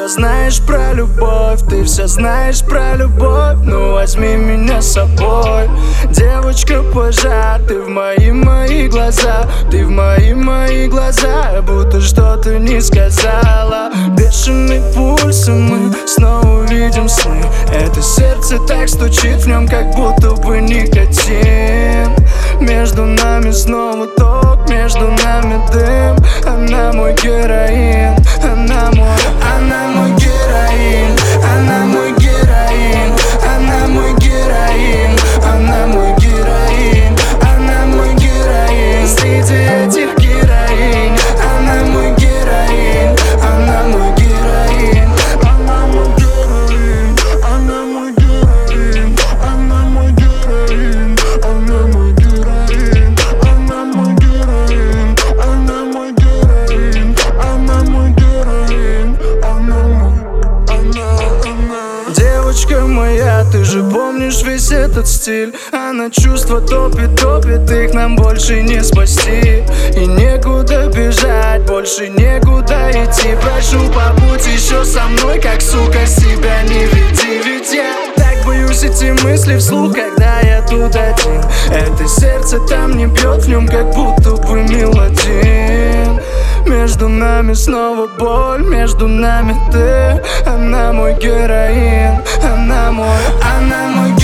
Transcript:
все знаешь про любовь, ты все знаешь про любовь. Ну возьми меня с собой, девочка пожар. Ты в мои глаза, ты в мои глаза, будто что-то не сказала. Бешеный пульс, и мы снова увидим сны. Это сердце так стучит в нем, как будто бы никотин. Между нами снова ток, между нами дым. Она мой героин, она мой героин, она мой героин, она мой героин, она мой героин, она мой героин. Среди этих героинь, она мой героин, она мой героин, она мой героин, она мой героин, она мой героин, она мой героин, она мой героин, она мой героин, она мой героин, она. Девочка моя, ты же помнишь весь этот стиль. Она чувства топит, их нам больше не спасти. И некуда бежать, больше некуда идти. Прошу, побудь еще со мной, как, сука, себя не веди. Ведь я так боюсь идти мысли вслух, когда я тут один. Это сердце там не бьет, в нем как будто бы мелодин. Между нами снова боль, между нами ты. Она мой героин, она мой